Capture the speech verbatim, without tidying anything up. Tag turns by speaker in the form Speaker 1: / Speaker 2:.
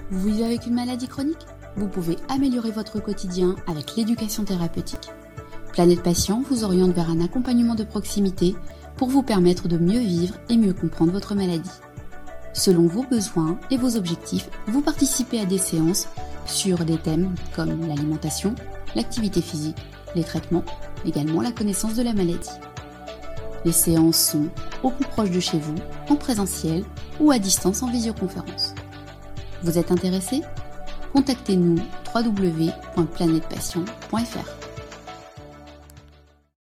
Speaker 1: Vous vivez avec une maladie chronique ? Vous pouvez améliorer votre quotidien avec l'éducation thérapeutique. Planète Patient vous oriente vers un accompagnement de proximité pour vous permettre de mieux vivre et mieux comprendre votre maladie. Selon vos besoins et vos objectifs, vous participez à des séances sur des thèmes comme l'alimentation, l'activité physique, les traitements, également la connaissance de la maladie. Les séances sont au plus proche de chez vous, en présentiel ou à distance en visioconférence. Vous êtes intéressé ? Contactez-nous w w w point planète patient point f r.